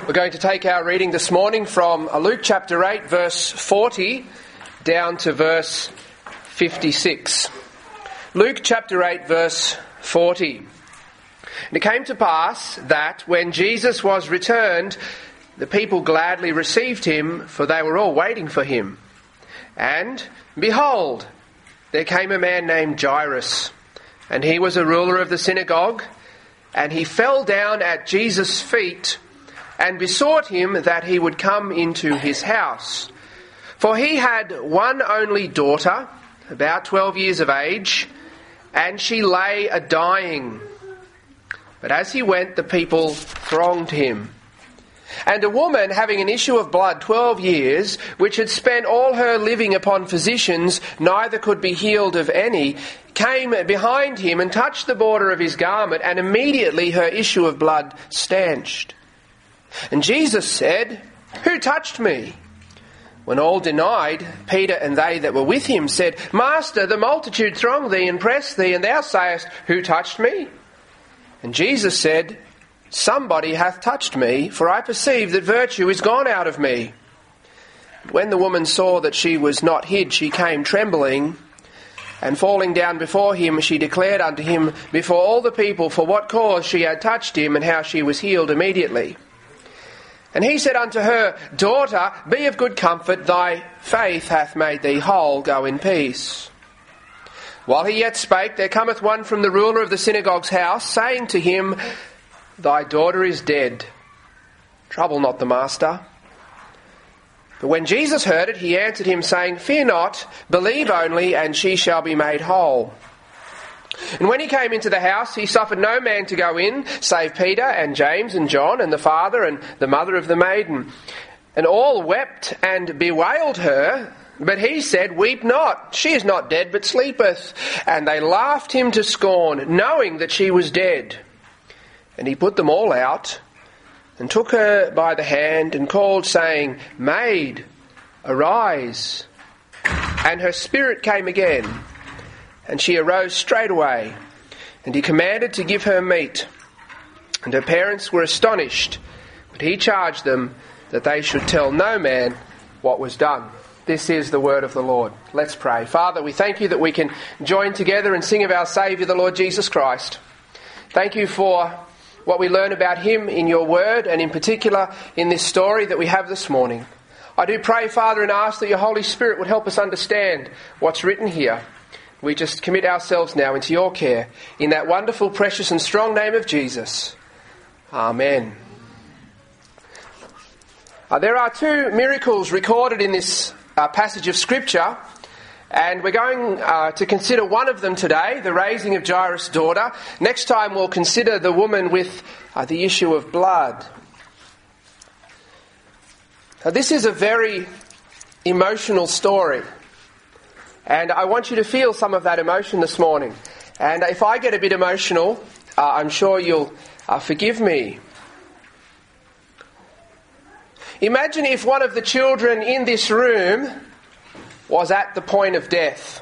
We're going to take our reading this morning from Luke chapter 8, verse 40, down to verse 56. Luke chapter 8, verse 40. And it came to pass that when Jesus was returned, the people gladly received him, for they were all waiting for him. And, behold, there came a man named Jairus, and he was a ruler of the synagogue, and he fell down at Jesus' feet and besought him that he would come into his house. For he had one only daughter, about 12 years of age, and she lay a-dying. But as he went, the people thronged him. And a woman having an issue of blood 12 years, which had spent all her living upon physicians, neither could be healed of any, came behind him and touched the border of his garment, and immediately her issue of blood stanched. And Jesus said, "Who touched me?" When all denied, Peter and they that were with him said, "Master, the multitude throng thee and press thee, and thou sayest, Who touched me?" And Jesus said, "Somebody hath touched me, for I perceive that virtue is gone out of me." When the woman saw that she was not hid, she came trembling, and falling down before him, she declared unto him before all the people for what cause she had touched him, and how she was healed immediately. And he said unto her, "Daughter, be of good comfort, thy faith hath made thee whole, go in peace." While he yet spake, there cometh one from the ruler of the synagogue's house, saying to him, "Thy daughter is dead. Trouble not the master." But when Jesus heard it, he answered him, saying, "Fear not, believe only, and she shall be made whole." And when he came into the house, he suffered no man to go in, save Peter and James and John and the father and the mother of the maiden. And all wept and bewailed her. But he said, "Weep not, she is not dead, but sleepeth." And they laughed him to scorn, knowing that she was dead. And he put them all out, and took her by the hand, and called, saying, "Maid, arise." And her spirit came again, and she arose straightway. And he commanded to give her meat. And her parents were astonished, but he charged them that they should tell no man what was done. This is the word of the Lord. Let's pray. Father, we thank you that we can join together and sing of our Saviour, the Lord Jesus Christ. Thank you for what we learn about him in your word, and in particular in this story that we have this morning. I do pray, Father, and ask that your Holy Spirit would help us understand what's written here. We just commit ourselves now into your care, in that wonderful, precious and strong name of Jesus. Amen. There are two miracles recorded in this passage of Scripture, and we're going to consider one of them today, the raising of Jairus' daughter. Next time we'll consider the woman with the issue of blood. This is a very emotional story, and I want you to feel some of that emotion this morning. And if I get a bit emotional, I'm sure you'll forgive me. Imagine if one of the children in this room was at the point of death.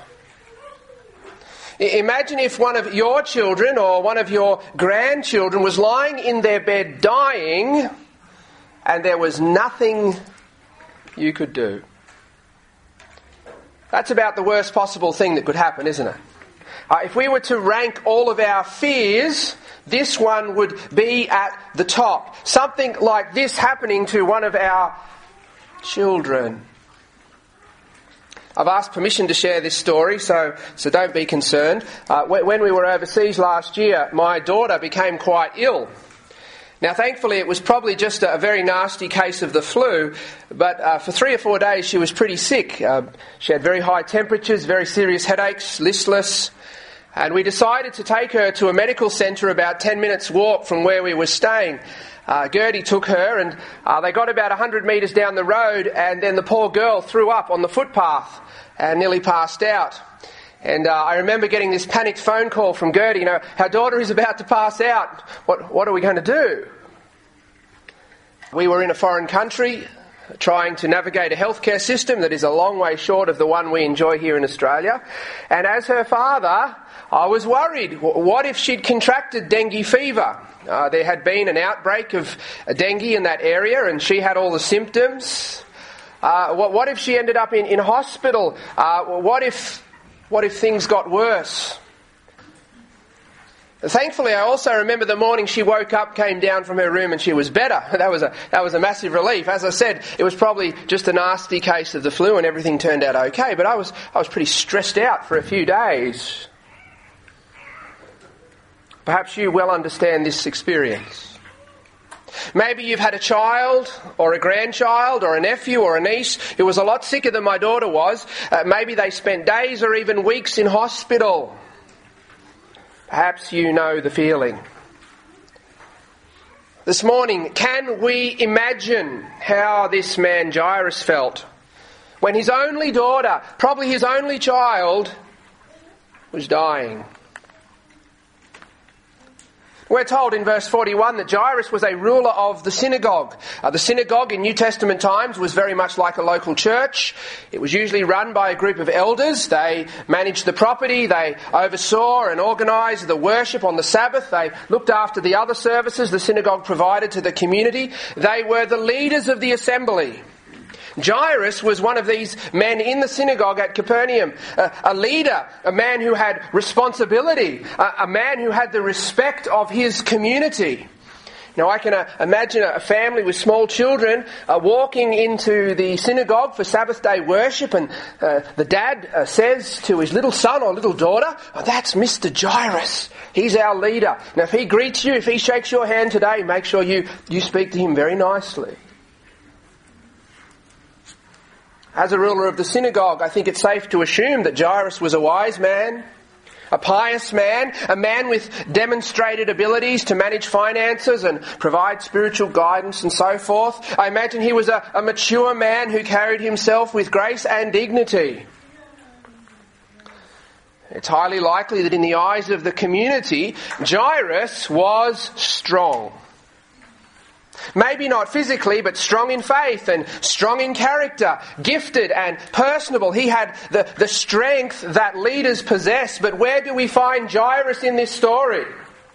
Imagine if one of your children or one of your grandchildren was lying in their bed dying, and there was nothing you could do. That's about the worst possible thing that could happen, isn't it? If we were to rank all of our fears, this one would be at the top. Something like this happening to one of our children. I've asked permission to share this story, so don't be concerned. When we were overseas last year, my daughter became quite ill. Now, thankfully, it was probably just a very nasty case of the flu, but for 3 or 4 days she was pretty sick. She had very high temperatures, very serious headaches, listless, and we decided to take her to a medical centre about 10 minutes walk from where we were staying. Gertie took her, and they got about 100 metres down the road, and then the poor girl threw up on the footpath and nearly passed out. And I remember getting this panicked phone call from Gertie, our daughter is about to pass out. What are we going to do? We were in a foreign country. trying to navigate a healthcare system that is a long way short of the one we enjoy here in Australia. And as her father, I was worried. What if she'd contracted dengue fever? There had been an outbreak of dengue in that area and she had all the symptoms. What if she ended up in hospital? What if things got worse? Thankfully, I also remember the morning she woke up, came down from her room and she was better. That was a massive relief. As I said, it was probably just a nasty case of the flu and everything turned out okay, but I was pretty stressed out for a few days. Perhaps you well understand this experience. Maybe you've had a child or a grandchild or a nephew or a niece who was a lot sicker than my daughter was. Maybe they spent days or even weeks in hospital. Perhaps you know the feeling. This morning, can we imagine how this man Jairus felt when his only daughter, probably his only child, was dying? We're told in verse 41 that Jairus was a ruler of the synagogue. The synagogue in New Testament times was very much like a local church. It was usually run by a group of elders. They managed the property, they oversaw and organised the worship on the Sabbath, they looked after the other services the synagogue provided to the community. They were the leaders of the assembly. Jairus was one of these men in the synagogue at Capernaum, a leader, a man who had responsibility, a man who had the respect of his community. Now I can imagine a family with small children walking into the synagogue for Sabbath day worship, and the dad says to his little son or little daughter, "Oh, that's Mr. Jairus. He's our leader. Now if he greets you, if he shakes your hand today, make sure you speak to him very nicely." As a ruler of the synagogue, I think it's safe to assume that Jairus was a wise man, a pious man, a man with demonstrated abilities to manage finances and provide spiritual guidance and so forth. I imagine he was a mature man who carried himself with grace and dignity. It's highly likely that in the eyes of the community, Jairus was strong. Maybe not physically, but strong in faith and strong in character, gifted and personable. He had the strength that leaders possess. But where do we find Jairus in this story?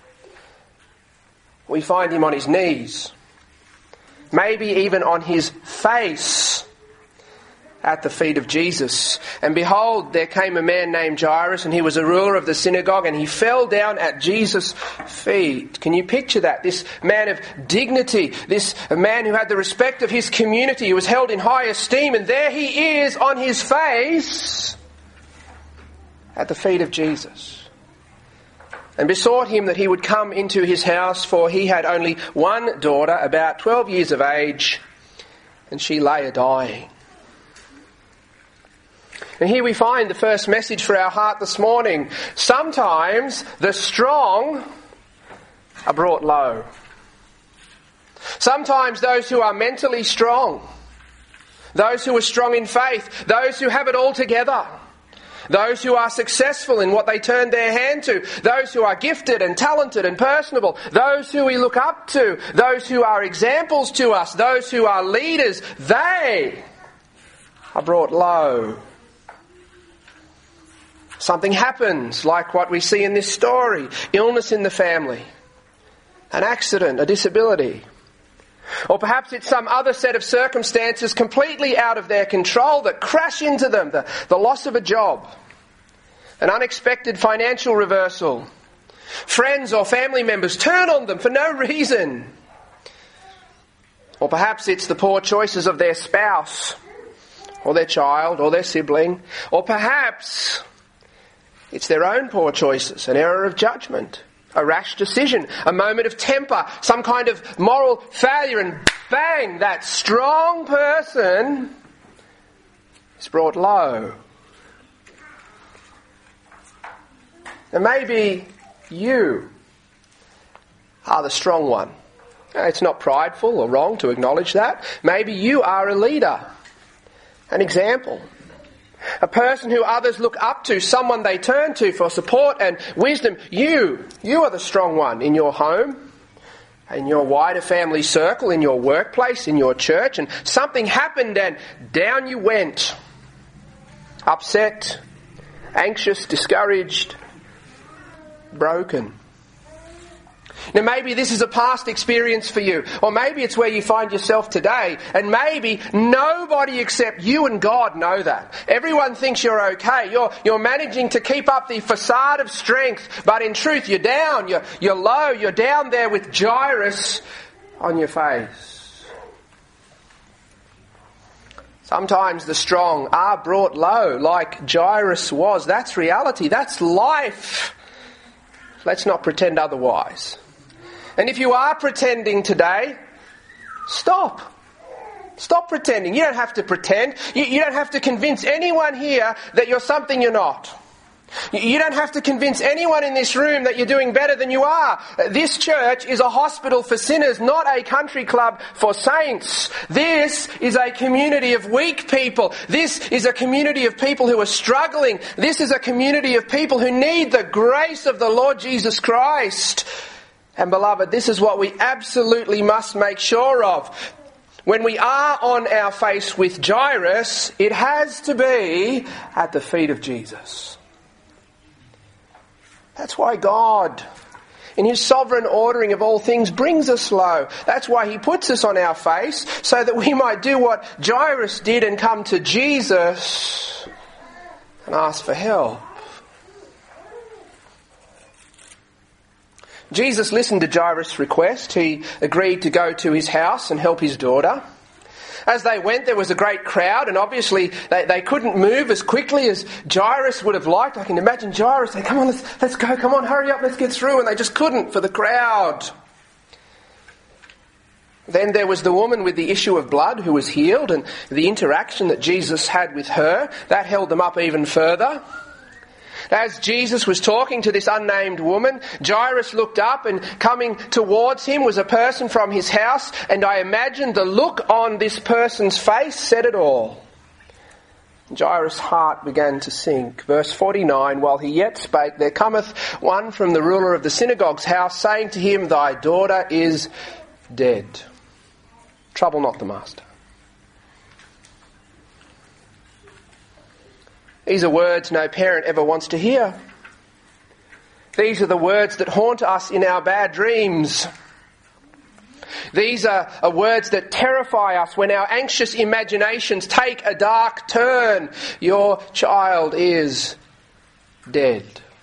We find him on his knees, maybe even on his face at the feet of Jesus. And behold, there came a man named Jairus, and he was a ruler of the synagogue, and he fell down at Jesus' feet. Can you picture that? This man of dignity, this man who had the respect of his community, who was held in high esteem, and there he is on his face at the feet of Jesus, and besought him that he would come into his house, for he had only one daughter, about 12 years of age, and she lay a-dying. And here we find the first message for our heart this morning. Sometimes the strong are brought low. Sometimes those who are mentally strong, those who are strong in faith, those who have it all together, those who are successful in what they turn their hand to, those who are gifted and talented and personable, those who we look up to, those who are examples to us, those who are leaders, they are brought low. Something happens, like what we see in this story. Illness in the family, an accident, a disability. Or perhaps it's some other set of circumstances completely out of their control that crash into them. The loss of a job, an unexpected financial reversal. Friends or family members turn on them for no reason. Or perhaps it's the poor choices of their spouse, or their child, or their sibling. Or perhaps it's their own poor choices, an error of judgment, a rash decision, a moment of temper, some kind of moral failure, and bang, that strong person is brought low. And maybe you are the strong one. It's not prideful or wrong to acknowledge that. Maybe you are a leader, an example, a person who others look up to, someone they turn to for support and wisdom. You are the strong one in your home, in your wider family circle, in your workplace, in your church, and something happened and down you went. Upset, anxious, discouraged, broken. Now maybe this is a past experience for you, or maybe it's where you find yourself today, and maybe nobody except you and God know that. Everyone thinks you're okay. You're managing to keep up the facade of strength, but in truth you're down, you're low, you're down there with Jairus on your face. Sometimes the strong are brought low, like Jairus was. That's reality. That's life. Let's not pretend otherwise. And if you are pretending today, stop. Stop pretending. You don't have to pretend. You don't have to convince anyone here that you're something you're not. You don't have to convince anyone in this room that you're doing better than you are. This church is a hospital for sinners, not a country club for saints. This is a community of weak people. This is a community of people who are struggling. This is a community of people who need the grace of the Lord Jesus Christ. And beloved, this is what we absolutely must make sure of. When we are on our face with Jairus, it has to be at the feet of Jesus. That's why God, in His sovereign ordering of all things, brings us low. That's why He puts us on our face, so that we might do what Jairus did and come to Jesus and ask for help. Jesus listened to Jairus' request. He agreed to go to his house and help his daughter. As they went, there was a great crowd, and obviously they couldn't move as quickly as Jairus would have liked. I can imagine Jairus saying, "Come on, let's go, come on, hurry up, let's get through," and they just couldn't for the crowd. Then there was the woman with the issue of blood who was healed, and the interaction that Jesus had with her, that held them up even further. As Jesus was talking to this unnamed woman, Jairus looked up, and coming towards him was a person from his house, and I imagine the look on this person's face said it all. Jairus' heart began to sink. Verse 49, while he yet spake, there cometh one from the ruler of the synagogue's house, saying to him, Thy daughter is dead. Trouble not the master. These are words no parent ever wants to hear. These are the words that haunt us in our bad dreams. These are words that terrify us when our anxious imaginations take a dark turn. Your child is dead.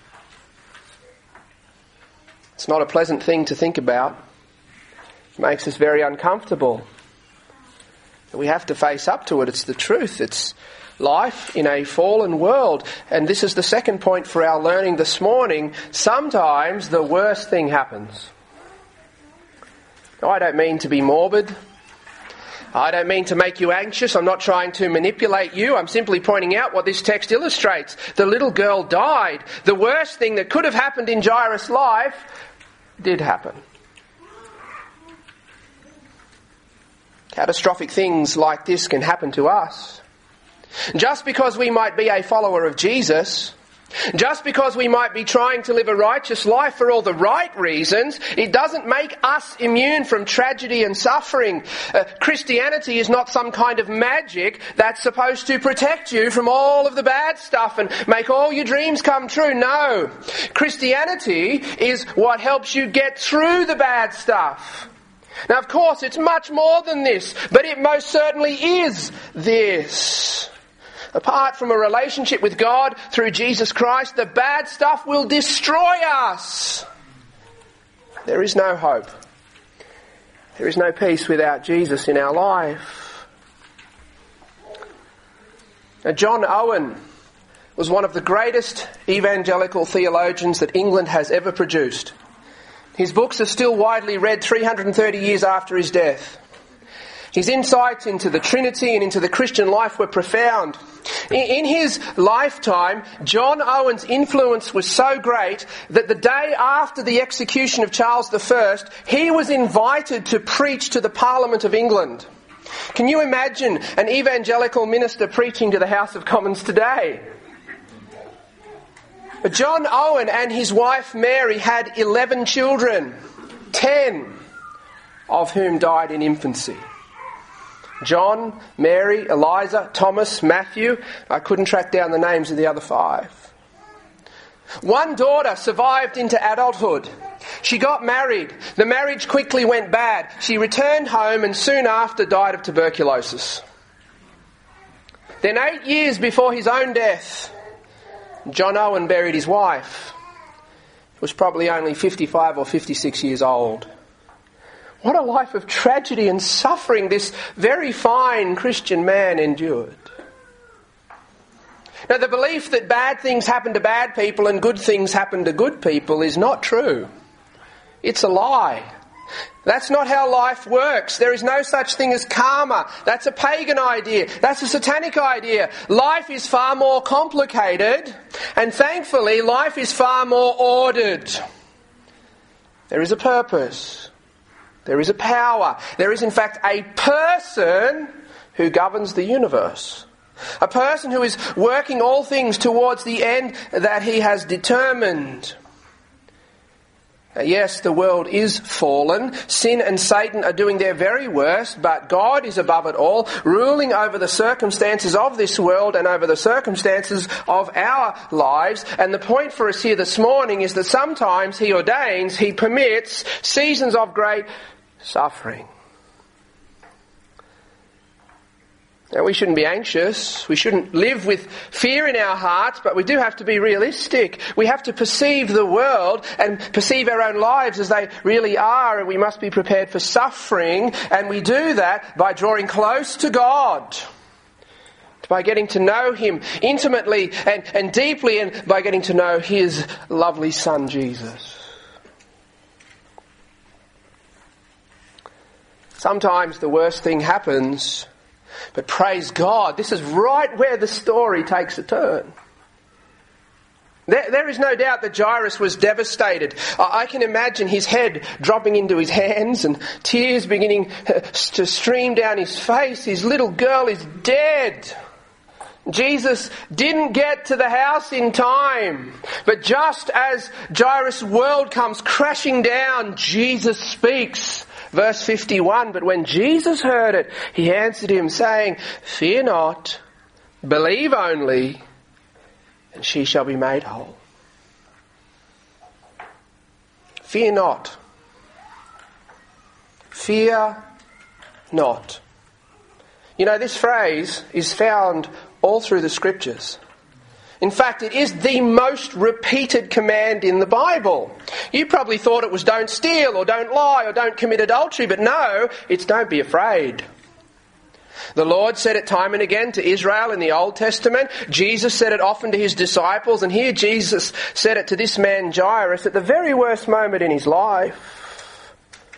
It's not a pleasant thing to think about. It makes us very uncomfortable. We have to face up to it. It's the truth. It's life in a fallen world. And this is the second point for our learning this morning. Sometimes the worst thing happens. Now, I don't mean to be morbid. I don't mean to make you anxious. I'm not trying to manipulate you. I'm simply pointing out what this text illustrates. The little girl died. The worst thing that could have happened in Jairus' life did happen. Catastrophic things like this can happen to us. Just because we might be a follower of Jesus, just because we might be trying to live a righteous life for all the right reasons, it doesn't make us immune from tragedy and suffering. Christianity is not some kind of magic that's supposed to protect you from all of the bad stuff and make all your dreams come true. No. Christianity is what helps you get through the bad stuff. Now, of course, it's much more than this, but it most certainly is this. Apart from a relationship with God through Jesus Christ, the bad stuff will destroy us. There is no hope. There is no peace without Jesus in our life. Now, John Owen was one of the greatest evangelical theologians that England has ever produced. His books are still widely read 330 years after his death. His insights into the Trinity and into the Christian life were profound. In his lifetime, John Owen's influence was so great that the day after the execution of Charles I, he was invited to preach to the Parliament of England. Can you imagine an evangelical minister preaching to the House of Commons today? John Owen and his wife Mary had 11 children. 10 of whom died in infancy. John, Mary, Eliza, Thomas, Matthew. I couldn't track down the names of the other 5. One daughter survived into adulthood. She got married. The marriage quickly went bad. She returned home and soon after died of tuberculosis. Then 8 years before his own death, John Owen buried his wife. He was probably only 55 or 56 years old. What a life of tragedy and suffering this very fine Christian man endured. Now, the belief that bad things happen to bad people and good things happen to good people is not true. It's a lie. That's not how life works. There is no such thing as karma. That's a pagan idea. That's a satanic idea. Life is far more complicated, and thankfully life is far more ordered. There is a purpose. There is a power. There is in fact a person who governs the universe. A person who is working all things towards the end that he has determined. Yes, the world is fallen. Sin and Satan are doing their very worst, but God is above it all, ruling over the circumstances of this world and over the circumstances of our lives. And the point for us here this morning is that sometimes He ordains, He permits seasons of great suffering. Now, we shouldn't be anxious. We shouldn't live with fear in our hearts, but we do have to be realistic. We have to perceive the world and perceive our own lives as they really are, and we must be prepared for suffering, and we do that by drawing close to God, by getting to know Him intimately and deeply, and by getting to know His lovely Son, Jesus. Sometimes the worst thing happens, but praise God, this is right where the story takes a turn. There is no doubt that Jairus was devastated. I can imagine his head dropping into his hands and tears beginning to stream down his face. His little girl is dead. Jesus didn't get to the house in time. But just as Jairus' world comes crashing down, Jesus speaks. Verse 51, but when Jesus heard it, He answered him, saying, "Fear not, believe only, and she shall be made whole." Fear not. Fear not. You know, this phrase is found all through the Scriptures. In fact, it is the most repeated command in the Bible. You probably thought it was don't steal or don't lie or don't commit adultery, but no, it's don't be afraid. The Lord said it time and again to Israel in the Old Testament. Jesus said it often to His disciples, and here Jesus said it to this man Jairus at the very worst moment in his life.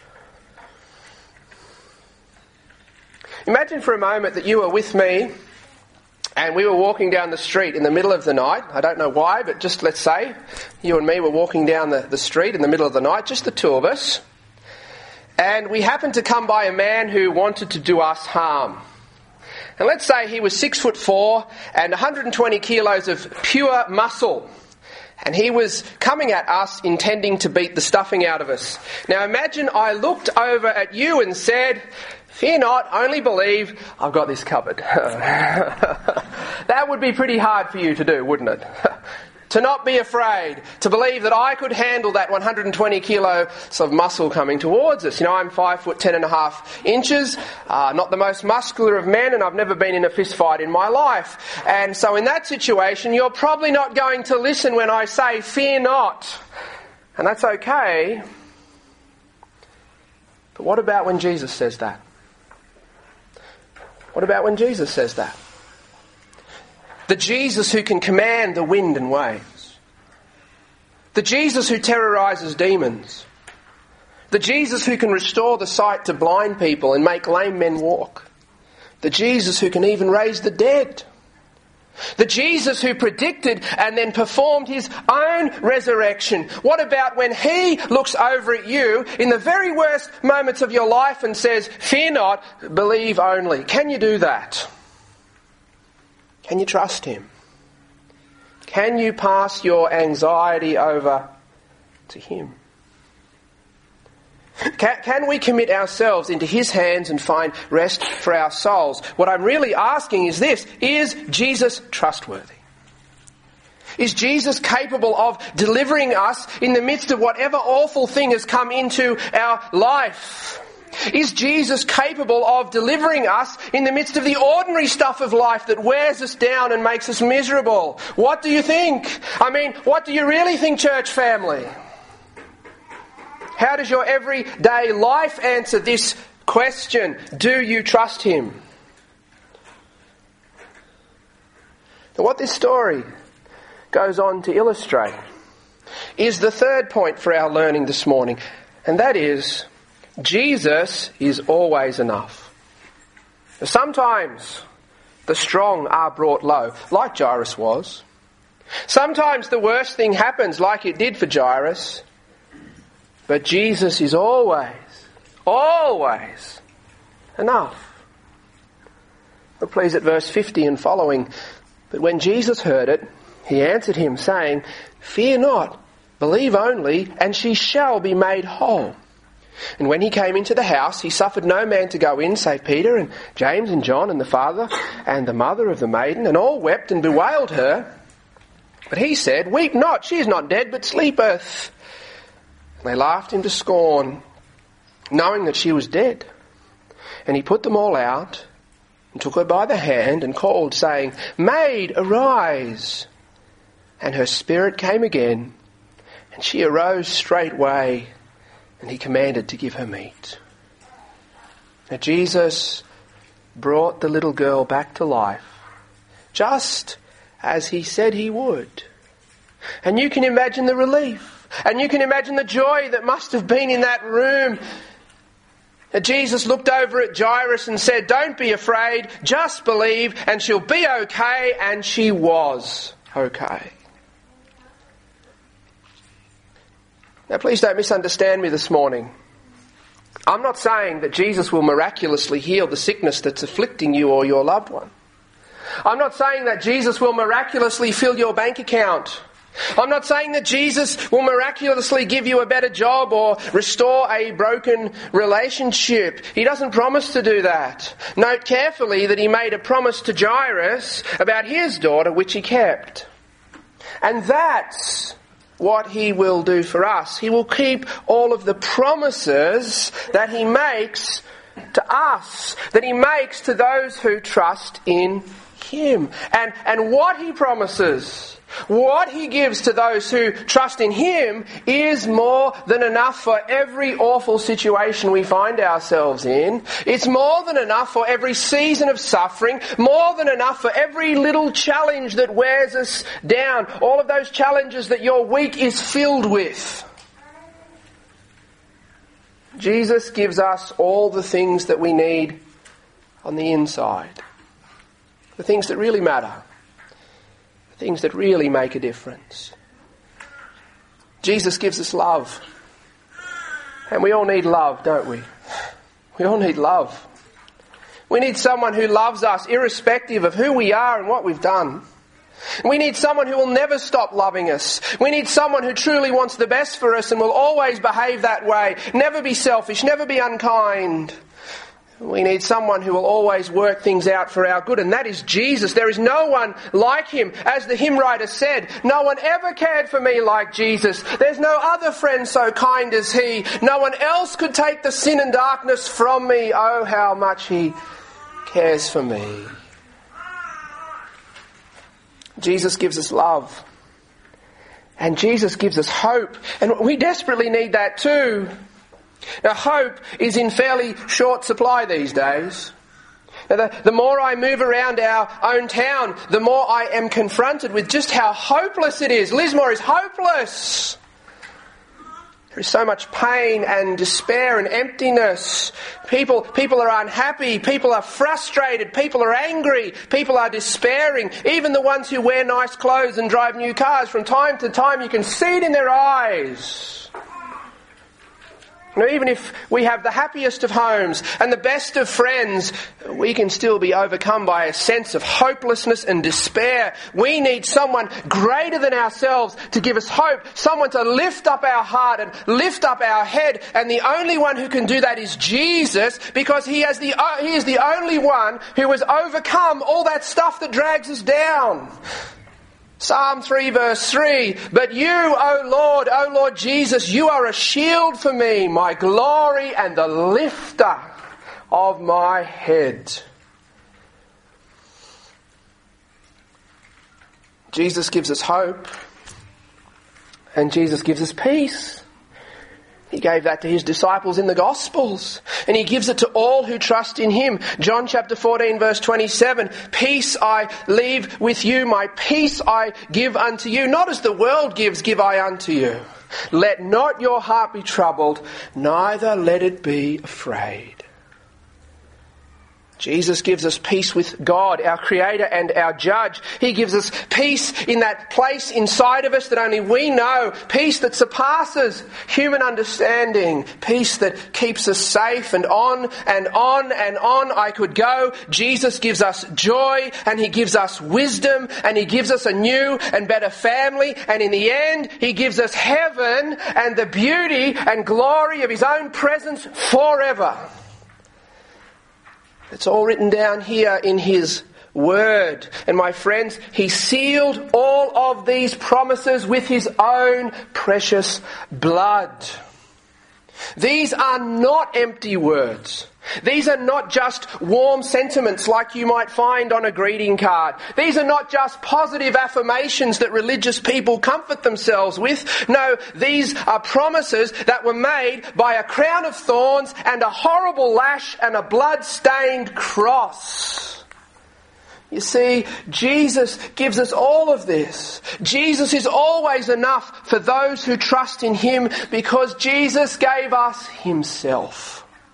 Imagine for a moment that you were with me and we were walking down the street in the middle of the night. I don't know why, but just let's say you and me were walking down the street in the middle of the night, just the two of us. And we happened to come by a man who wanted to do us harm. And let's say he was 6'4" and 120 kilos of pure muscle. And he was coming at us intending to beat the stuffing out of us. Now imagine I looked over at you and said, "Fear not, only believe, I've got this covered." That would be pretty hard for you to do, wouldn't it? To not be afraid, to believe that I could handle that 120 kilos of muscle coming towards us. You know, I'm 5'10.5", not the most muscular of men, and I've never been in a fist fight in my life. And so in that situation, you're probably not going to listen when I say, "Fear not." And that's okay. But what about when Jesus says that? What about when Jesus says that? The Jesus who can command the wind and waves. The Jesus who terrorizes demons. The Jesus who can restore the sight to blind people and make lame men walk. The Jesus who can even raise the dead. The Jesus who predicted and then performed His own resurrection. What about when He looks over at you in the very worst moments of your life and says, "Fear not, believe only"? Can you do that? Can you trust Him? Can you pass your anxiety over to Him? Can we commit ourselves into his hands and find rest for our souls? What I'm really asking is this: is Jesus trustworthy? Is Jesus capable of delivering us in the midst of whatever awful thing has come into our life? Is Jesus capable of delivering us in the midst of the ordinary stuff of life that wears us down and makes us miserable? What do you think? I mean, what do you really think, church family? How does your everyday life answer this question? Do you trust him? Now, what this story goes on to illustrate is the third point for our learning this morning, and that is, Jesus is always enough. Sometimes the strong are brought low, like Jairus was. Sometimes the worst thing happens, like it did for Jairus. But Jesus is always enough. Look please at verse 50 and following. But when Jesus heard it, he answered him, saying, "Fear not, believe only, and she shall be made whole." And when he came into the house, he suffered no man to go in, save Peter and James and John and the father and the mother of the maiden, and all wept and bewailed her. But he said, "Weep not, she is not dead, but sleepeth." And they laughed him to scorn, knowing that she was dead. And he put them all out, and took her by the hand, and called, saying, "Maid, arise." And her spirit came again, and she arose straightway, and he commanded to give her meat. Now Jesus brought the little girl back to life, just as he said he would. And you can imagine the relief. And you can imagine the joy that must have been in that room. And Jesus looked over at Jairus and said, "Don't be afraid, just believe and she'll be okay." And she was okay. Now please don't misunderstand me this morning. I'm not saying that Jesus will miraculously heal the sickness that's afflicting you or your loved one. I'm not saying that Jesus will miraculously fill your bank account. I'm not saying that Jesus will miraculously give you a better job or restore a broken relationship. He doesn't promise to do that. Note carefully that he made a promise to Jairus about his daughter, which he kept. And that's what he will do for us. He will keep all of the promises that he makes to us, that he makes to those who trust in him. And what he promises, what he gives to those who trust in him, is more than enough for every awful situation we find ourselves in. It's more than enough for every season of suffering, more than enough for every little challenge that wears us down, all of those challenges that your week is filled with. Jesus gives us all the things that we need on the inside. The things that really matter. The things that really make a difference. Jesus gives us love. And we all need love, don't we? We all need love. We need someone who loves us irrespective of who we are and what we've done. We need someone who will never stop loving us. We need someone who truly wants the best for us and will always behave that way. Never be selfish, never be unkind. We need someone who will always work things out for our good, and that is Jesus. There is no one like him. As the hymn writer said, "No one ever cared for me like Jesus. There's no other friend so kind as he. No one else could take the sin and darkness from me. Oh, how much he cares for me." Jesus gives us love. And Jesus gives us hope. And we desperately need that too. Now, hope is in fairly short supply these days. Now, the more I move around our own town, the more I am confronted with just how hopeless it is. Lismore is hopeless. There is so much pain and despair and emptiness. People are unhappy. People are frustrated. People are angry. People are despairing. Even the ones who wear nice clothes and drive new cars, from time to time you can see it in their eyes. Even if we have the happiest of homes and the best of friends, we can still be overcome by a sense of hopelessness and despair. We need someone greater than ourselves to give us hope, someone to lift up our heart and lift up our head. And the only one who can do that is Jesus, because he is the only one who has overcome all that stuff that drags us down. Psalm 3 verse 3, but you, O Lord Jesus, you are a shield for me, my glory and the lifter of my head. Jesus gives us hope, and Jesus gives us peace. He gave that to his disciples in the Gospels, and he gives it to all who trust in him. John chapter 14 verse 27, peace I leave with you, my peace I give unto you. Not as the world gives, give I unto you. Let not your heart be troubled, neither let it be afraid. Jesus gives us peace with God, our Creator and our Judge. He gives us peace in that place inside of us that only we know. Peace that surpasses human understanding. Peace that keeps us safe, and on and on and on I could go. Jesus gives us joy, and he gives us wisdom, and he gives us a new and better family. And in the end, he gives us heaven and the beauty and glory of his own presence forever. It's all written down here in his word. And my friends, he sealed all of these promises with his own precious blood. These are not empty words. These are not just warm sentiments like you might find on a greeting card. These are not just positive affirmations that religious people comfort themselves with. No, these are promises that were made by a crown of thorns and a horrible lash and a blood-stained cross. You see, Jesus gives us all of this. Jesus is always enough for those who trust in him, because Jesus gave us himself.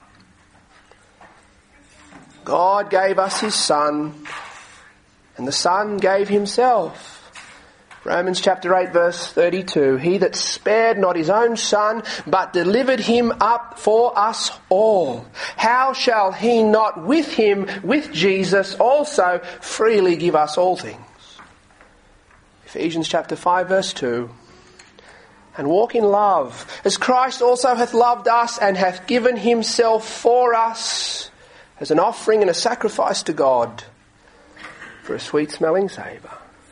God gave us his Son, and the Son gave himself. Romans chapter 8 verse 32, he that spared not his own Son, but delivered him up for us all, how shall he not with him, with Jesus, also freely give us all things? Ephesians chapter 5 verse 2, and walk in love, as Christ also hath loved us, and hath given himself for us, as an offering and a sacrifice to God for a sweet-smelling savour.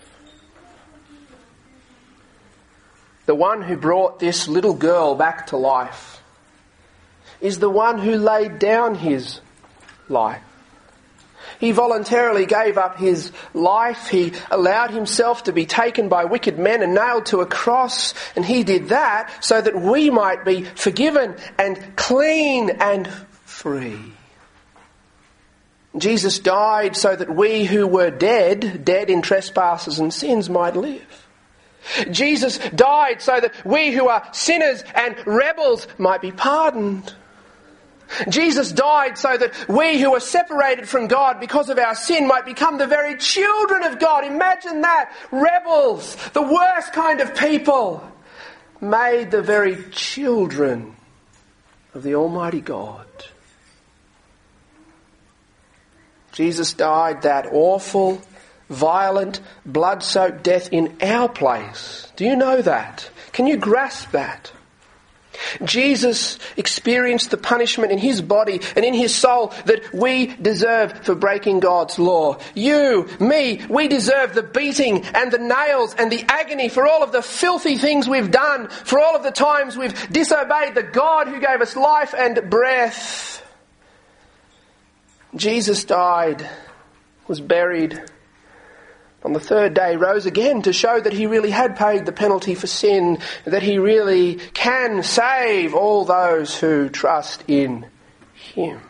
The one who brought this little girl back to life is the one who laid down his life. He voluntarily gave up his life. He allowed himself to be taken by wicked men and nailed to a cross. And he did that so that we might be forgiven and clean and free. Jesus died so that we who were dead in trespasses and sins, might live. Jesus died so that we who are sinners and rebels might be pardoned. Jesus died so that we who are separated from God because of our sin might become the very children of God. Imagine that. Rebels, the worst kind of people, made the very children of the Almighty God. Jesus died that awful, violent, blood-soaked death in our place. Do you know that? Can you grasp that? Jesus experienced the punishment in his body and in his soul that we deserve for breaking God's law. You, me, we deserve the beating and the nails and the agony for all of the filthy things we've done, for all of the times we've disobeyed the God who gave us life and breath. Jesus died, was buried, on the third day rose again to show that he really had paid the penalty for sin, that he really can save all those who trust in him.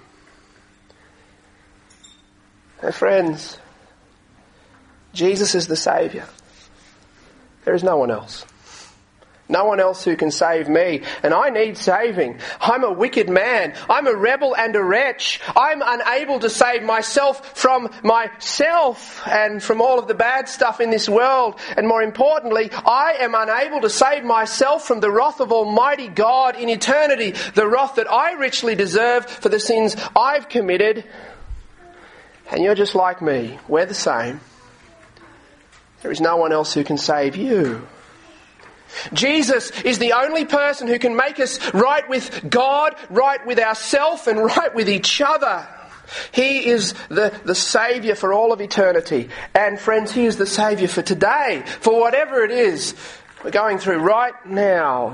Now, friends, Jesus is the Saviour. There is no one else. No one else who can save me. And I need saving. I'm a wicked man. I'm a rebel and a wretch. I'm unable to save myself from myself and from all of the bad stuff in this world. And more importantly, I am unable to save myself from the wrath of Almighty God in eternity. The wrath that I richly deserve for the sins I've committed. And you're just like me. We're the same. There is no one else who can save you. Jesus is the only person who can make us right with God, right with ourselves, and right with each other. He is the Saviour for all of eternity. And friends, He is the Saviour for today, for whatever it is we're going through right now.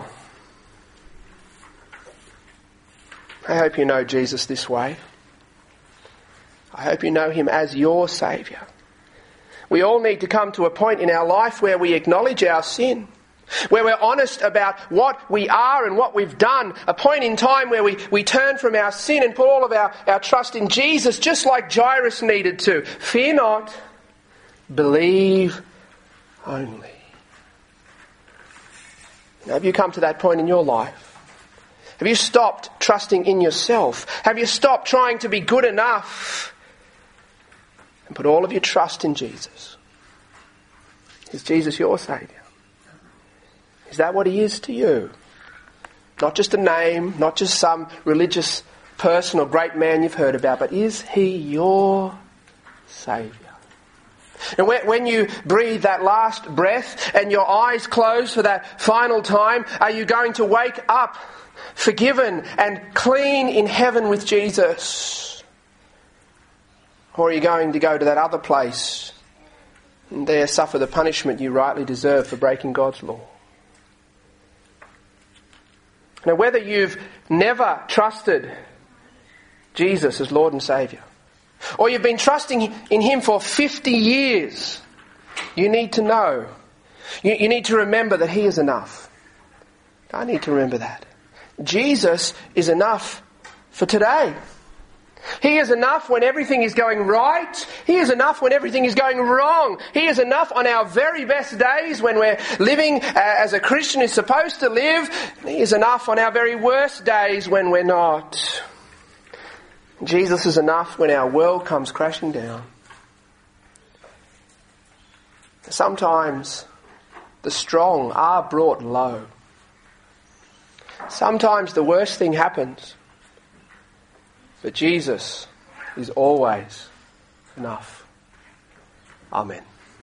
I hope you know Jesus this way. I hope you know Him as your Saviour. We all need to come to a point in our life where we acknowledge our sin, where we're honest about what we are and what we've done. A point in time where we turn from our sin and put all of our trust in Jesus, just like Jairus needed to. Fear not, believe only. Now, have you come to that point in your life? Have you stopped trusting in yourself? Have you stopped trying to be good enough and put all of your trust in Jesus? Is Jesus your Saviour? Is that what He is to you? Not just a name, not just some religious person or great man you've heard about, but is He your Saviour? And when you breathe that last breath and your eyes close for that final time, are you going to wake up forgiven and clean in heaven with Jesus? Or are you going to go to that other place and there suffer the punishment you rightly deserve for breaking God's law? Now, whether you've never trusted Jesus as Lord and Saviour, or you've been trusting in Him for 50 years, you need to know, you need to remember that He is enough. I need to remember that. Jesus is enough for today. He is enough when everything is going right. He is enough when everything is going wrong. He is enough on our very best days when we're living as a Christian is supposed to live. He is enough on our very worst days when we're not. Jesus is enough when our world comes crashing down. Sometimes the strong are brought low. Sometimes the worst thing happens. But Jesus is always enough. Amen.